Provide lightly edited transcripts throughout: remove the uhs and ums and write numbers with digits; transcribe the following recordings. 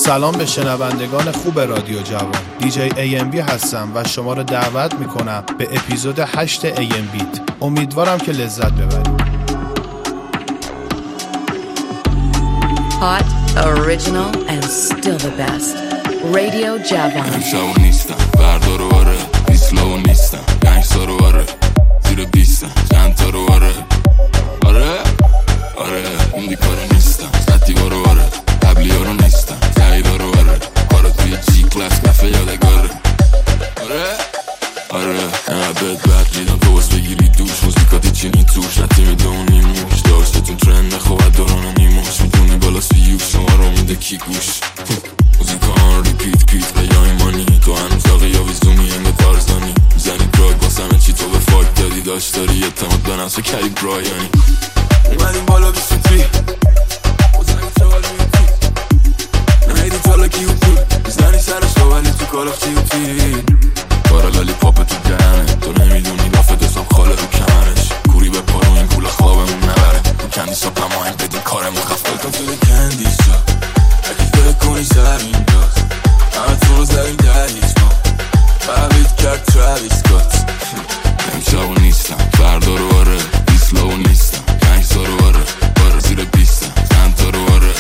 سلام به شنوندگان خوب رادیو جوان. دیجی AMB هستم و شما رو دعوت میکنم به اپیزود 8 AMBیت. امیدوارم که لذت ببرید. Hot, original and still the best. رادیو جوان. امشب نیستم فردا رو آره، دیسلو نیستم گنگستا رو آره، زیر 20 چند تا رو آره اون دیکارو نیستم سطیبا رو آره، قبلی ها رو نیستم زهیدا رو آره، کارو توی جی کلاس کفه یادگاره آره اینقدر بد میدم تو باز بگیری دوش، موزیکاتی چینی توش نتی میده اون نیموش، داشتتون ترند خوبت دوران نیموش، میدونی بالا سیوش شما رو میده کی گوش، موزیکا آن ریپیت کیت بیای مانی، تو هنوز آقه یا ویزومی انگه تارزانی، میزنی دراگ باسمه چی تو به فاک دادی، داشت داری اعتماد به نفس و کری برایانی، اومدیم بالا بیستوتی بزنی چوالی میتی نهیدی تالا کیوتی، میزنی سرش رو ولی تو کالاف چیوتی، کارا لالی پاپ تو دهنه، تو نمیدونی دافه دستم خاله رو کمرش، کوری به پارو این پول خوابمون نبره، تو کندیسا پماهنگ بدین کارمون خفت کن تو به کندیسا اگه فکر کنی زمین داز همه تون رو زدیم در هیچ ما فهمید کرد تراویس سکات، امشب نیستم فردا رو آره، دیسلو نیستم گنگستا رو آره زیر 20 چند تا رو آره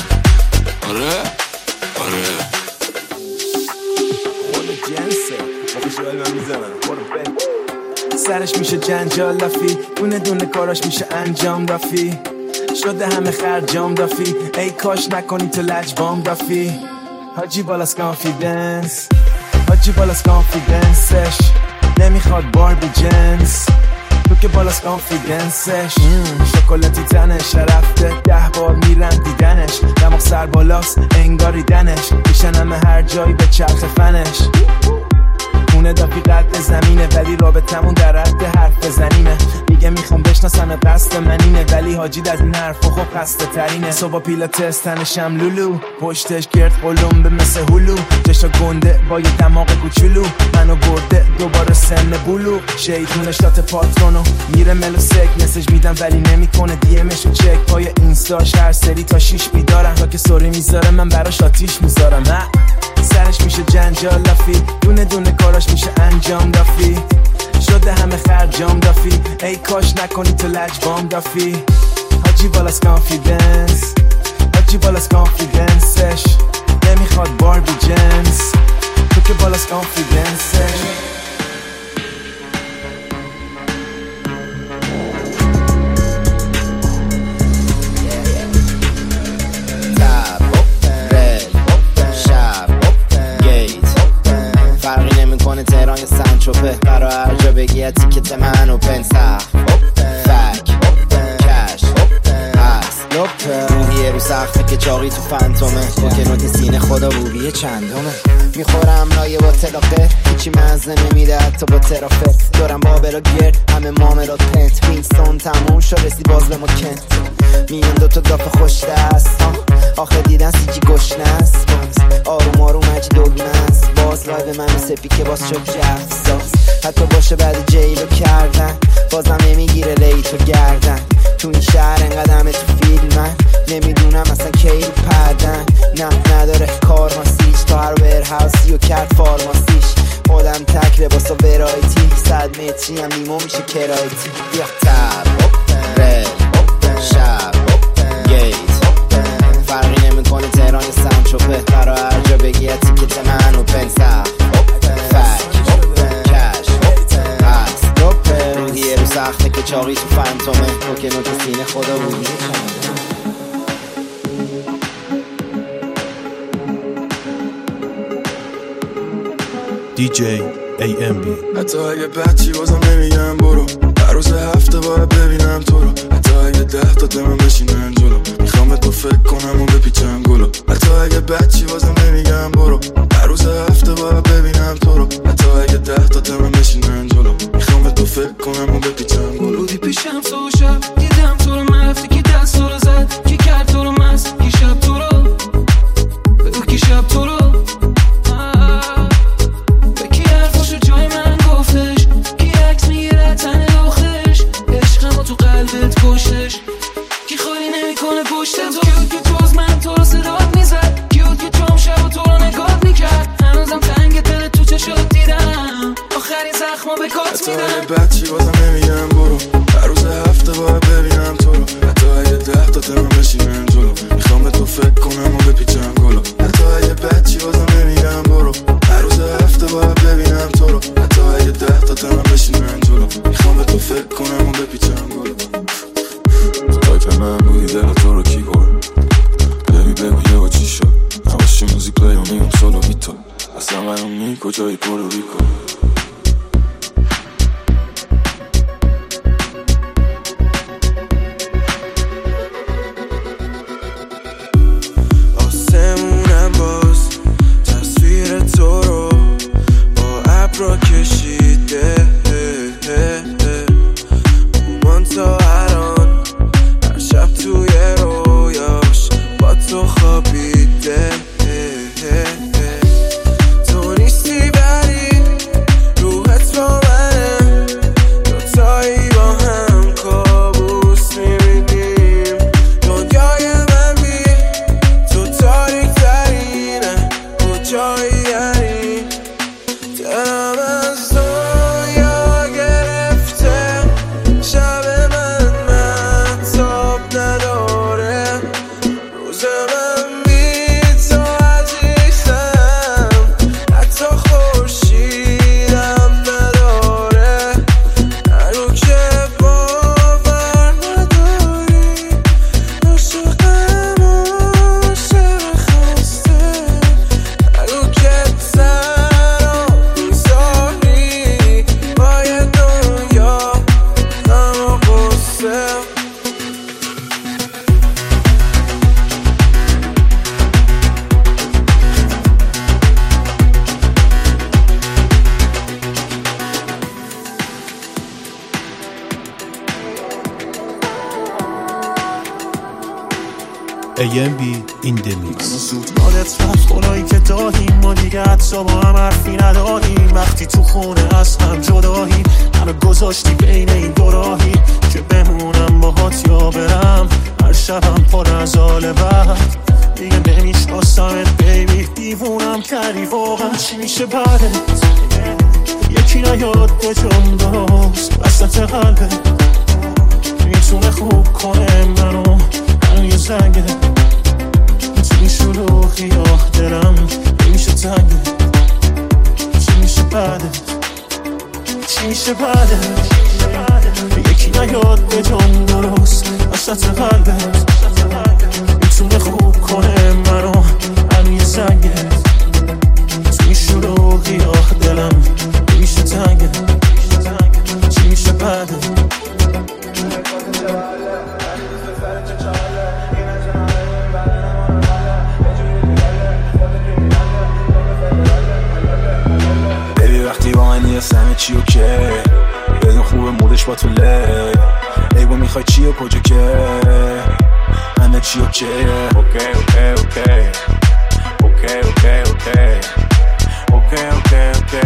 سرش میشه جنجال لافی، دونه دونه کاراش میشه انجام رافی، شده همه خرجام دافی، ای کاش نکنی تو لجبام دافی، حاجی بالاس کانفیدنس، حاجی بالاس کانفیدنسش، نمیخواد باربی جنس، تو که بالاس کانفیدنسش، شکلاتی تنش رفته 10 بار میرم دیدنش، دماغ سر بالاست انگاری دنش، میشنم هر جایی به چرخ فنش، خونه دافی قد زمینه ولی رابطمون در حد حرف بزنیمه، میگه میخوام بشناسم قصد منینه ولی حاجید از این حرف خب خسته ترینه، صبح پیلاتس تنشم لولو، پشتش گرد قلم به مثل هلو، چشا گنده با یه دماغ کوچولو، منو برده دوباره سن بولو، شیطون شات پاترونو میره ملو سک، مسیج میدم ولی نمیکنه دیمشو چک، پای اینستاش هر سری تا 6 بیدارم، تا که سوری میذاره من براش آتیش میذارم، سرش میشه جنجال لافی، دونه دونه کاراش میشه انجام دافی، شده همه خرجام دافی، ای کاش نکنی تو لجبام دافی، حاجی بالاس کانفیدنس، حاجی بالاس کانفیدنسش، نمیخواد باربی جنس، تو که بالاس کانفیدنسش. تهران یا سنچوپه قرار هر جا بگی تیکت منو پنسخ فک کش هست لپه روحیه رو سخته که چاقی تو فانتومه با که نوت سینه خدا بوریه چندمه، میخورم لایه با تلاقه هیچی مزه نمیده حتی با ترافه، دارم بابلا گرد همه مامرات پنت، وینستون تموم شد رسی باز به ما کنت، میون دوتا دافه خوش دست آخه دیدن سیکی گشنه است، آروم آروم هجی دوگنه است، باز لایو منو سپی که باز شد جفزاز، حتی باشه بعد جیلو کردن بازم نمیگیره لیتو گردن، تو این شهر انقدمه تو فیلم من نمیدونم اصلا کی رو پردن، نه نداره کارماسیش تا هر ورهاوسی و کرد فارماسیش، خودم تک لباسا ورایتی 100 متری هم نیمو میشه کرایتی، بیا تب رل شب گیت فرقی نمیکنه تهران یا سنچوپه قرار هر جا بگی تیکت منو پنسخ فک کش هست لپه روحیه رو سخته که چاقی تو فانتومه تو که نوت سینه خدا بودی دیجی AMB. حتی اگه بچی بازم نمیگم برو، هر روز هفته باید ببینم تو رو، حتی اگه 10 تا دمم بشینن جلو، میخوام به تو فکر کنم و بپیچم گلو، حتی اگه بچی بازم نمیگم برو، هر روز هفته باید ببینم تو رو، حتی اگه 10 تا دمم بشینن جلو، میخوام به تو فکر کنم و بپیچم گلو، بودی پیشم سو شب دیدم تو رو، من رفتی که دست تو رو زد کی کرد تو رو مست، کی شب تو رو بگو کی شب تو رو کی خالی نمیکنه پشت تو، کیوت که تو از من تو رو صدات میزد، کیوت که تو هم شب و تو حتی اگه بچی بازم نمیگم برو، هر روز هفته باید ببینم تو رو، حتی اگه 10 تا ترم بشینم جلو، میخوام به تو فکر کنم و بپیچم گلو، حتی اگه بچی بازم نمیگم برو، هر روز هفته باید ببینم تو رو، حتی اگه 10 تا ترم بشینم جلو، میخوام به تو فکر کنم و بپیچم گلو. تایپ من بودی دل تو رو کی برد، بگو یه با چی شد، نباشی موزیک پلی و میگم سولو بیتو، اصلا میامونی کجایی پورو ریکو. آسمونم باز تصویر تو رو با ابرا کشیده، اومان تا الان هر شب توی رویاش با تو خوابیده، تو نیستی ولی روحت با منه، دوتایی با هم کابوس میبینیم، دنیای من بی تو تاریک ترینه، کجایی یعنی دلم از دنیا گرفته، شب من مهتاب نداره، روز من بی تو عزیزم، حتی خورشیدم نداره، هنو که باور نداری عاشقم عاشق خسته، هنو که تنها میذاری با یه دنیا غم و غصه. AMB in the mix. زود یادت رفت خدایی که دادیم، ما دیگه حتی با هم حرفی نداریم، وقتی تو خونه از هم جداییم، منو گذاشتی بین این دو راهی که بمونم باهات یا برم، هر شبم پر از حال وقت دیگه نمیشناسمت بیبی، دیوونم کردی واقعا چی میشه بعدت، یکی نیاد به جام درست وسط قلبت، میتونه خوب کنه منو یه زنگه، چی شلوغی آه دلم نمیشه تنگه، چی میشه بعدت، چی میشه بعدت، یکی نیاد به جام درست وسط قلبت، میتونه خوب کنه منو یه زنگه، چی شلوغی آه دلم نمیشه تنگه، چی میشه بعدت. وقتی با من نیست همه چی اوکی، بدون خوبه مودش با تو لی، ای با میخوای چی و کجا که همه چی اوکی، اوکی اوکی اوکی اوکی اوکی اوکی اوکی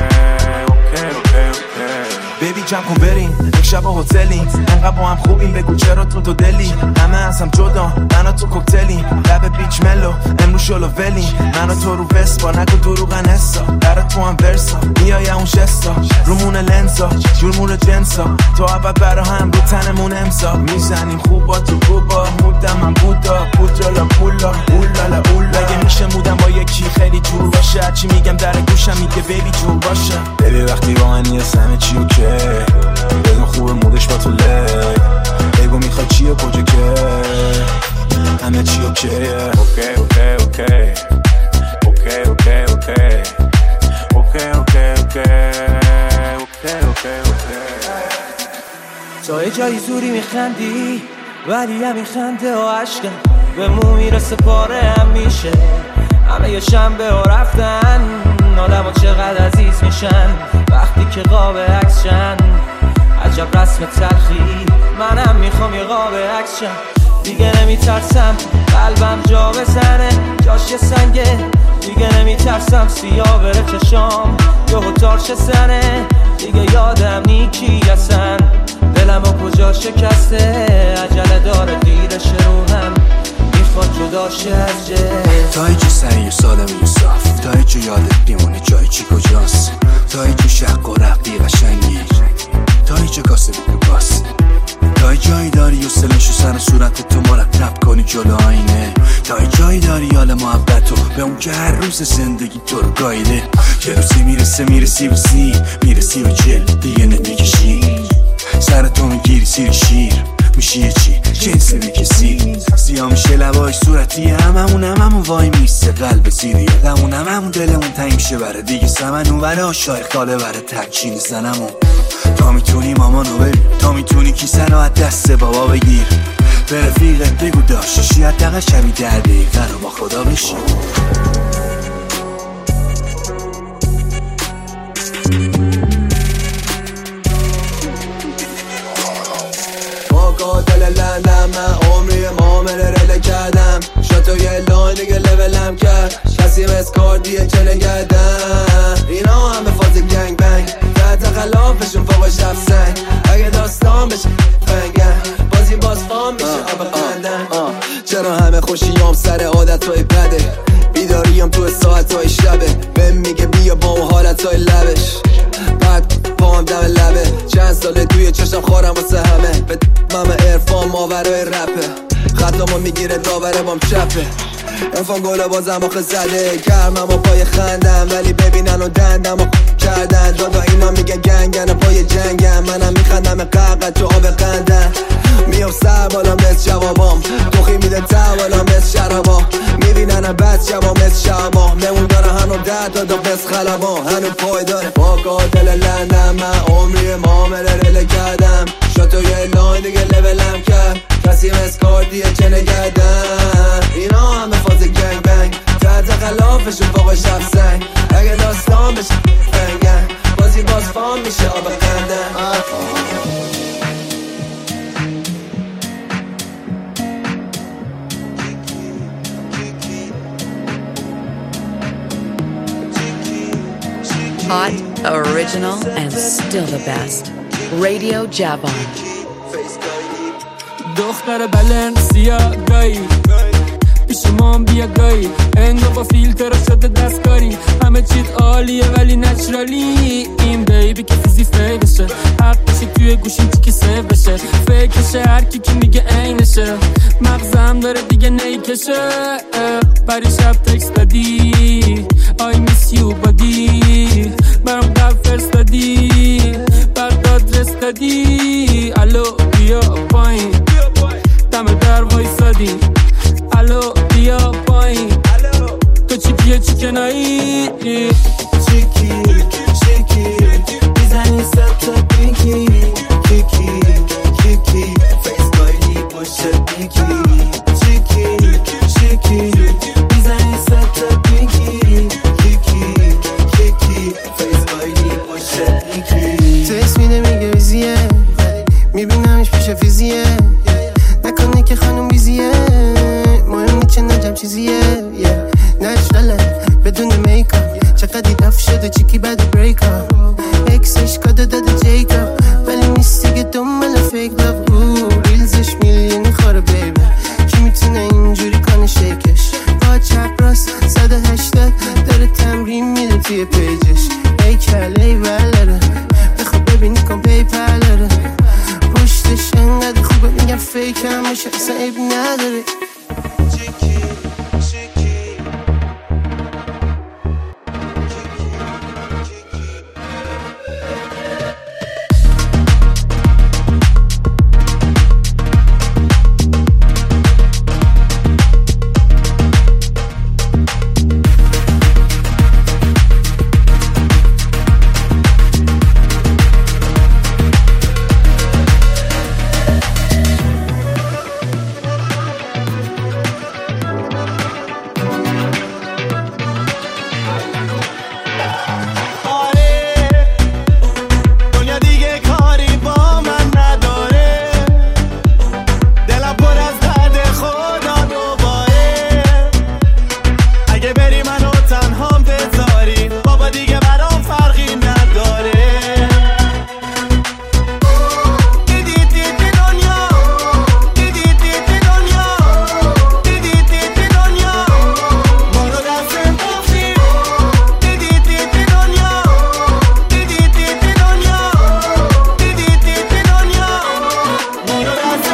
بیبی جمع کن بریم یک شب هتلیم، انقدر با هم خوبیم بگو چرا تو دلی، همه از هم جدا من و تو کوکتلیم، لب بیچ ملو امروز شلو ولیم، من و تو رو وسپا نگو دروغن حسا، در تو هم ورسا میای اون جستا، رومون لنزا جورمون جنسا، تو اول برا هم رو تنمون امضا، میزنیم خوبا تو خوبا، مودم من بودا پودرالا پولا اولالا اولا، اگه میشه مودم با یکی خیلی جور باشه، هرچی میگم در گوشم میگه بیبی جور باشه، بیبی وقتی با من نیست همه چی اوکی، بدون خوبه مودش با تو لی، بگو میخوای چی و کجا که همه چی اوکی، اوکی اوکی اوکی اوکی اوکی اوکی اوکی اوکی اوکی. تا یه جایی زوری میخندی ولی همین خنده و عشقم به مو میرسه پاره هم میشه، همه یه شنبه ها رفتن، آدم ها چقدر عزیز میشن وقتی که قاب عکس شن، عجب رسم تلخی، منم میخوام یه قاب عکس شم، دیگه نمیترسم قلبم جا بزنه جاش یه سنگه، دیگه نمیترسم سیاه بره چشام یهو تارش زنه، دیگه یادم نیکی اصلا دلم و کجا شکسته، عجله داره دیرش روحم میخواد جداشه از جه، تا ایچی سری و سالمی و صاف، تا ایچی یادت بیمونه جایی چی کجاست، تا ایچی شق و رفتی قشنگی، به اون که هر روز زندگی تو رو گایده. یه روزی میرسی به سی، میرسی به جل دیگه نمیکشی، سرتو میگیری سیر شیر میشی یه چی جنس بکسی. سیاه میشه لباش صورتی هممون وای میسته قلب سیری هممون دلمون تنگ شه بره دیگه سمن اون وره شایخ داله بره ترچین زنمون. تا میتونی مامانو ببین، تا میتونی کیسه رو از دست بابا بگیر، به رفیقت بگو داشتشی حداقل شبی 10 دقیقه رو با خدا بشی. دل لندم من عمری معامله رله کردم، شاتو یه لاین دیگه لولم کرد، کسی مسکاردیه که نگردم. اینا همه فاز گنگ بنگ، تحت خلافشون فوقش رفت سنگ، اگه داستان بشه فنگم بازی باز فام میشه آب قندم. چرا همه خوشیام سر عادتهای بده، بیداریم تو ساعتهای شبه، بهم میگه بیا با اون حالتهای لبش، بعد پام دم لبه، چند ساله توی چشم خورم واسه همه، به ممه ارفان ماورای رپه، خطامو میگیره داوره بام چپه، ارفان گله بازم آخه زده، گرمم و پای خندم ولی ببینن و دندم و کردن، دادا اینا میگه گنگن پای جنگم، منم میخندم قرقه تو آب قندم، میام سر بالا مثل جوابام، توخی میده توالا مثل شرابا، میبینن بس جواب مثل شعبا، ممون داره هنو 10 تا دا مثل خلبا، هنو پای داره با دل لندم من عمری معامله رله کردم، شاتو یه لاین دیگه لولم کرد، کسی مسکاردیه چه نگردم. اینا همه فاز گنگ بنگ، تحت خلافشون فوقش رفت سنگ، اگه داستان بشه فنگم بازی باز فام میشه آب قندم. Hot, original, and still the best. Radio Javon. دختر بلنسیا گایی پیش مام بیا گایی، انگار با فیلتر شده دستکاری، همه چیت عالیه ولی نچرالی، این بیبی که فیزی فی بشه، حقشه توی گوشیم چی که سیف بشه، فکرشه هر کی که میگه اینشه، مغزم داره دیگه نیکشه، بری شب تکست دادی I miss you body، برام قلب فرستادی برد آدرس دادی، الو بیا پایین دم در وایسادی، الو بیا پایین تو چی پیه چی کنایی، چیکی میزنی ستا پینکی، کیکی فیس گایلی پشت بیکی، چیکی میزنی ستا پینکی، کیکی فیس گایلی پشت بیکی. تکس میده میگه ویزیه، میبینمش پیش فیزیه، نکنه که خانم بیزیه، مهم نیچه نجم چیزیه، نشناله بدون میکاپ، چقدی دف شده چیکی بعد بریکا، اکسش کاده داده جیکا، ولی نیست دیگه دنبال فیک لاف، ریلزش میلیون خوره بیبه، کی میتونه اینجوری کنه شیکش، با چپ راست 180 داره تمرین میده توی پیجش، ای کله ولره بخواب ببینی کن پیپر داره، پشتش انقدر خوبه میگم فیک هم باشه اصلا عیب نداره.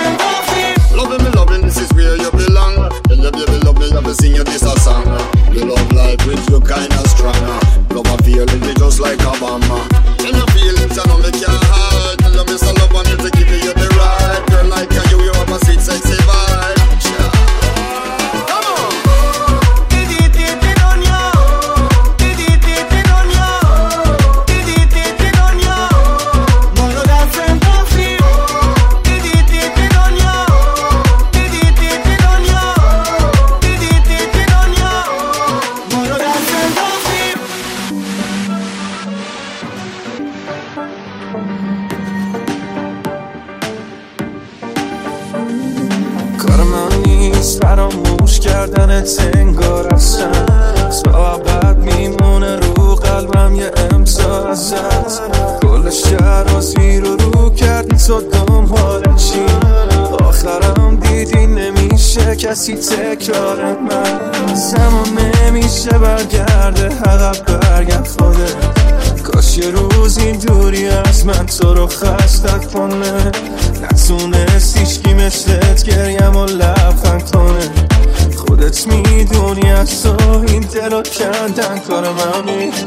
Loving, this is where you belong. Tell your baby love me, love to sing you this a song. You دیدنت انگار اصلا تا بعد میمونه رو قلبم یه امضا ازت. کل شهر رو زیر و رو کردی تو دنبال چی؟ آخرم دیدی نمیشه کسی تکرار من. زمان نمیشه برگرده عقب برگرد خودت. کاش یه روز این دوری از من تو رو خستت کنه. نتونست هیچکی مثلت گریم و لبخند کنه. خودت میدونی از تو این دل رو کندن کار من نیست.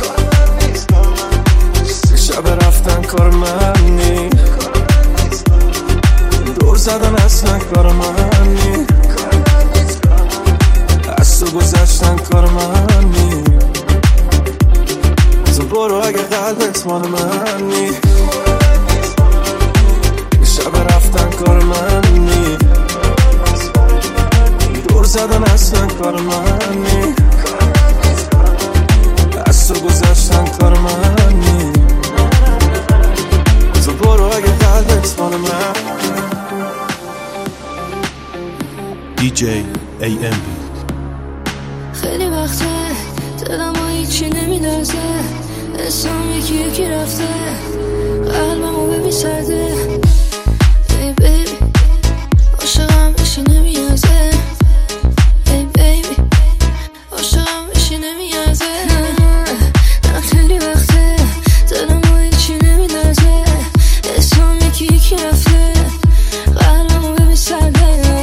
شب رفتن کار من نیست. دور زدن اصلا کار من نیست. از تو گذشتن کار من نیست. تو برو اگه قلبت مال من نیست. شب رفتن کار من نیست. دور زدن اصلا کار من نیست. از تو گذشتن کار من نیست. تو برو اگه قلبت مال من. DJ AMB. خیلی وقته دلم ها هیچی نمیدازه. اسم یکی یکی رفته قلبمو ببین سرده. ای بیبی عاشقم بشی نمیازه. ای بیبی عاشقم بشی نمیازه. نه خیلی وقته دلم ها هیچی نمیدازه. اسم یکی یکی رفته قلبمو ببین سرده.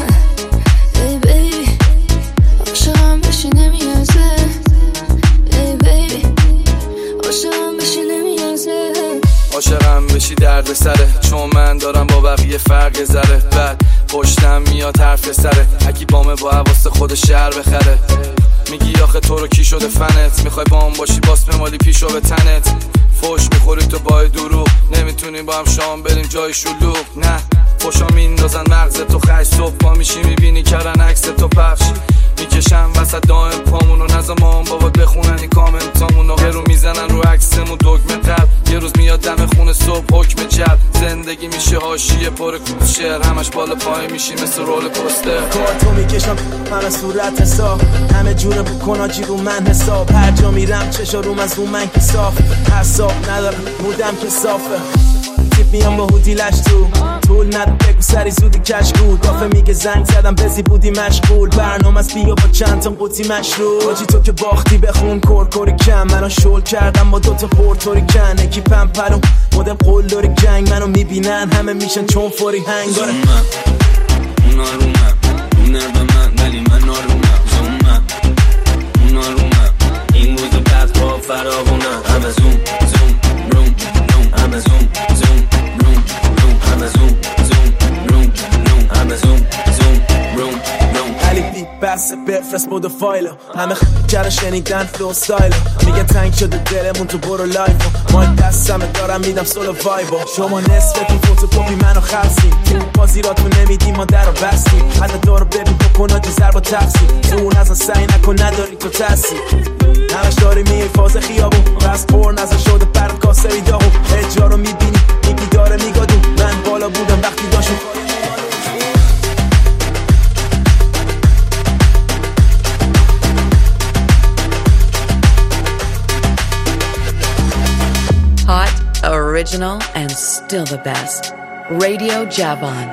ای بیبی عاشقم بشی نمیازه. ای بیبی عاشقم بشی نمیازه. عاشقم بشی درد سره چون من دارم با بقیه فرق ذره. بعد پشتم میاد حرف سره اگه بامه با حواس خود شهر بخره. میگی آخه تو رو کی شده فنت. میخوای با هم باشی باس بمالی پیشو به تنت. فوش میخوری تو با دروغ نمیتونیم با هم شام بریم جای شلوغ. نه فوشا میندازن مغز تو خش. صبح پا میشی میبینی کردن عکس تو پخش. میکشم وسط دائم پامونو نظامان بابات بخونن این کامنتامونو. یه رو میزنن رو عکسمون دگمه قلب. یه روز میاد دم خونه صبح حکم جب. زندگی میشه حاشیه پر کوچر. همش بالا پای میشی مثل رول پوستر. کارتو میکشم من از صورت حساب. همه جوره بکن آجی رو من حساب. هر جا میرم چشا روم از رو من که صاف. حساب ندارم مودم که صافه. تیپ میام با هودی لش تو طول ندم بگو سری زودی کشکول. کافه میگه زنگ زدم بزی بودی مشغول. برنامه از بیا با چند تا قوطی مشروب. آجی تو که باختی بخون کرکوری کم. منو شل کردم با دوتا پورتوری کن. اکیپم پلوم مدم قول داری جنگ. منو میبینن همه میشن چون فوری هنگاره. اونا رو من اونه به من ولی من آرومم. زومم اونا رو من این روز بعد با فراغونم. همه زوم زوم روم روم. همه زوم زوم روم روم. همه زوم زوم روم روم. همه زوم زوم روم روم. علی بی بس بفرست بود فایلو. همه چرا شنیدن فلو ستایلو. میگه تنگ شده دلمون تو برو لایفو. ما دستمه دارم میدم سولو وایبو. شما نصفتون فوتوکوپی منو خلصیم. بازی را تو نمیدیم ما در رو بستیم. حتی دارو ببین بکن آجی ضرب و تقسیم. تو اون ازا سعی نکن نداری تو تاثیر. همش داری میای فاز خیابون. بس پر نزا شده برد کاسه ایداغون. اجرا رو میبینی میگی داره میگادون. من بالا بودم وقتی داشون. Hot, original, and still the best. Radio Javon.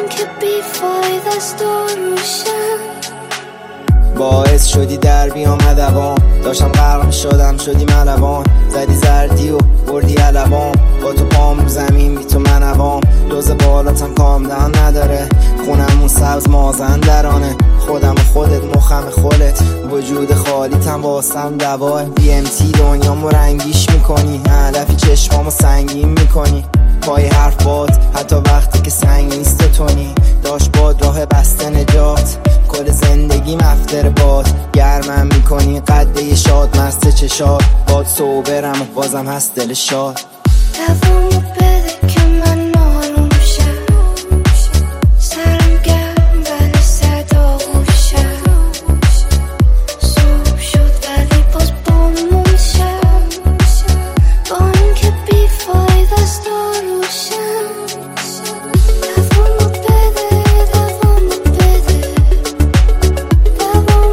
باعث شدی در بیام دوام. داشتم غرق میشدم شدی ملوان. زدی زردی و بردی علوام. با تو پام رو زمین بی تو من عوام. دوز بالاتم کام دهن نداره. خونمون سبز مازن درانه. خودم و خودت مخم خودت. وجود خالیتم واسم دواه. BMT دنیامو رنگیش میکنی. هدفی چشمامو سنگین میکنی. پای حرف باد حتی وقتی که سنگ نیست تونی. داشت باد راه بسته نجات. کل زندگی مفتر باد. گرمم میکنی قده شاد مست چشاد. باد صوبرم و بازم هست دل شاد. دوامو بده که من آروم شم. سرم گرم ولی صدا گوشم. صبح شد ولی باز بامون شم. با این که بی فایده است روشم. دوامو بده دوامو بده. دوامو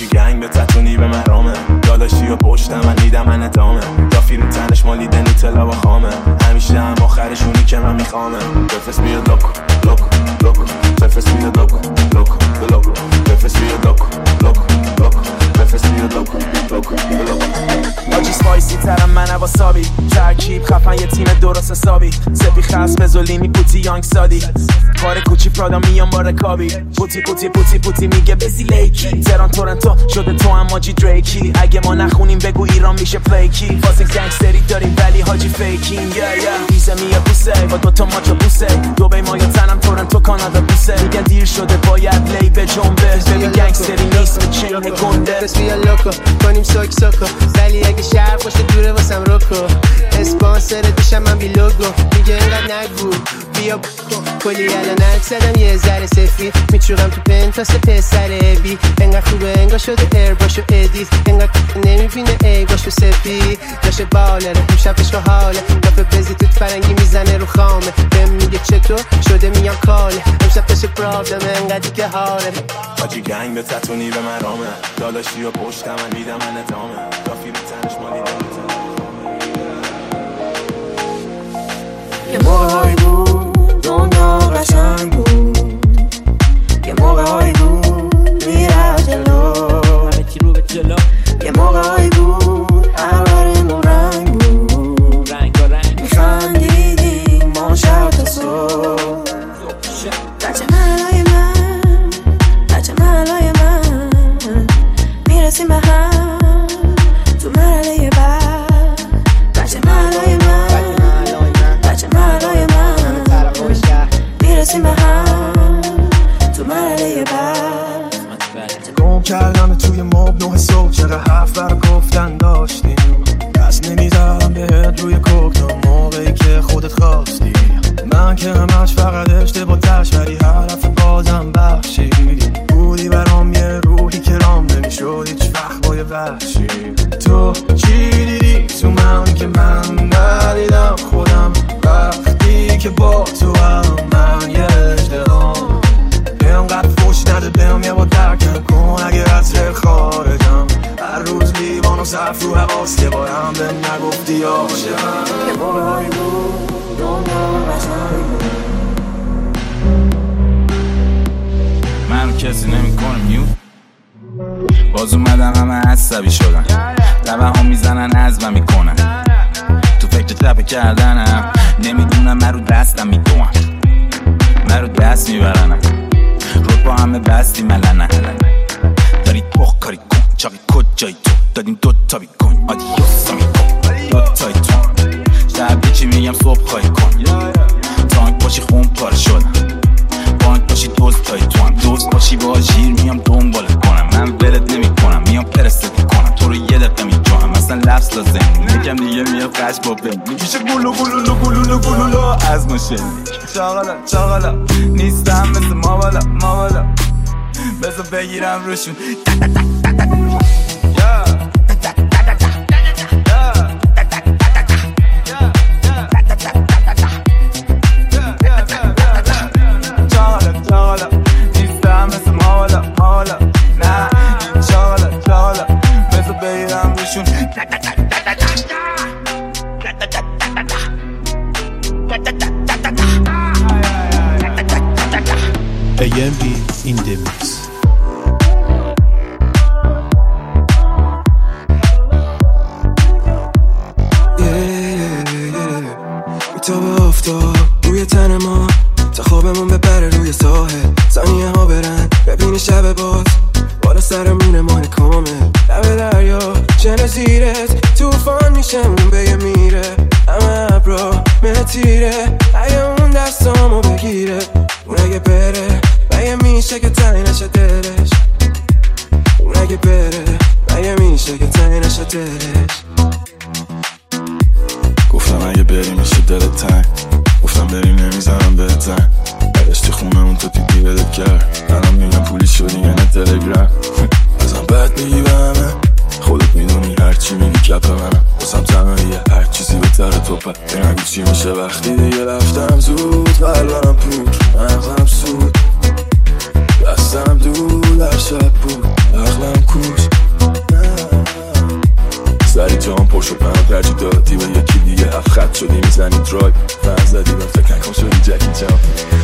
حاجی گنگ به تتونی به مرامه داداشی و پشتم من میدم من ادامه دافی رو تنش مالیده نوتلا و خامه همیشه هم آخرشونی که من میخوامه بفرست بیاد لوکو لوکو لوکو بفرست بیاد لوکو لوکو لوکو بفرست بیاد لوکو لوکو لوکو بفرست بیاد لوکو لوکو لوکو حاجی سپایسی ترم من واسابی ترکیب خفن یه تیم درست حسابی سپی خاص بزولینی پوتی یانگ سادی کار کوچی پرادا میام با رکابی پوتی پوتی پوتی پوتی میگه بزی لیکی تهران تورنتو شده تو هم حاجی دریکی اگه ما نخونیم بگو ایران میشه فلیکی فاز گنگستری داریم ولی حاجی فیکین ویزا میه بوسه با دوتا ماچو بوسه دوبی ما یا تنم تورنتو کانادا بوسه میگه دیر شده باید لی به جنبه ببین گنگستری نیست به چین گنده بس بیا لوکو کنیم سوک سوکو ولی اگه شهر باشه دوره واسم روکو اسپانسر دیشم من بی لوگو میگه اینقدر نگو بیا کلی الان اکسدم یه ذره سفید میچورم تو پنتاس پسر بی انقدر خوبه انگار شده ایر باشو ادیت انقدر نمیبینه ای باشو سفید داشه بالره امشب عشق و حاله دافه بزی توت فرنگی میزنه رو خامه بهم میگه چطور شده میام کاله امشب داشه پرابلم انقدری که حاله حاجی گنگ به تتونی به مرامه داداشی و پشتم من میدم من ادامه دافی رو تنش مالیده یه موقعی بود دنیا قشنگ بود یه موقعی بود میرفت جلو همه چی رو به جلو یه موقعی بود اولمون رنگ بود رنگ و رنگ میخندیدیم ما شب تا صبح بچه ملای من بچه ملای من میرسیم به هم تو مرحله بعد بچه ملای من بچه ملای من میرسیم به هم تو مرحله بعد گم کردم توی ماب 9 صبح چقدر حرف برا گفتن داشتیم دست نمیزدم بهت روی کوکتون موقعی که خودت خواستی من که همش فقط اشتباه تش ولی حرف بازم بخشیدی بودی برام یه روحی که رام نمیشد هیچ وقت با یه وحشی تو چی دیدی تو من که من ندیدم خودم وقتی که با تو هم من یه اشتهام اینقدر فوش نده بهم یه با درکم کن اگه عطر خارجم هر روز لیوان و صرف رو حواست یه بارم به نگفتی عاشقم یه موقعی بود دنیا قشنگ بود من کسی نمی کنم میوت باز اومدم همه عصبی شدن توهم میزنن عزبم میکنن تو فکر تپه کردنم نمیدونم من رو دستم میدونم من رو دست میبرنم رو با همه بستی ملنه داری پخ کاری کن چاقی کجایی تو دادیم دوتا بیکن آدیوسا میکن دوتای تو شب چی میگم صبح خواهی کن تانک باشی خون پاره شدم بانک باشی دوست تای تو هم دوست باشی با جیر میام دنبالت کنم من ولت نمی کنم میام پرستت کنم تو رو یه دقیقه میجوهم مثلا لفظ لازم یکم دیگه میام قش با بین میکشه گلو گلولو گلولو گلولو از مشل چاقالا چاقالا نیستم مثل ما بالا بذار بگیرم روشون AMB in the mix. میتابه آفتاب روی تن ما تا خوابمون بپره روی ساحل ثانیه ها برن ببینی شب باز بالا سرمونه ماه کامل لب دریا چنه زیرت توفان میشم به یه میره همه ابرا متیره اگه اون دستامو بگیره اون اگه بره مگه میشه که تنی نشه دلش اون اگه بره مگه میشه که تنی نشه دلش گفتم اگه بری میشه دلت تنگ گفتم بری نمیزنم بهت زنگ برشتی خونه اون تو دیدی بدت کرد الان میگم پولی شدی یه نه تلگرام ازم بد میگی به همه خودت میدونی هرچی میگی کپ منم بازم تنهاییه هر چیزی بهتره تو پد نگو چی میشه وقتی دیگه رفتم زود قلبم پور مغزم سود دستم دور در شب بود عقلم کوش ببری جام پر شد منو ترجیح دادی به یکی دیگه 7 خط شدی میزنی درایو فن زدی من فکر نکن شدی جکی جام